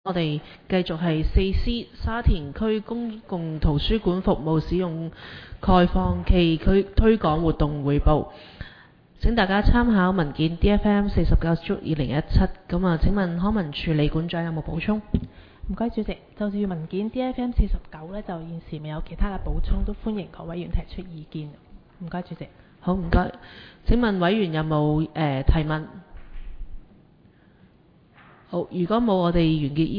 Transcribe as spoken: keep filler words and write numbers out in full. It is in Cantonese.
我哋繼續係四 C 沙田區公共圖書館服務使用概況暨區推廣活動匯報。請大家參考文件 D F M 四十九足二零一七。咁啊，請問康文署理管長有冇補充？ 唔該，主席。就住文件 D F M 四十九呢，就現時未有其他嘅補充，都歡迎各委員提出意見。唔該，主席。 好，唔該。請問委員有冇誒、呃、提問？好，如果冇，我哋完結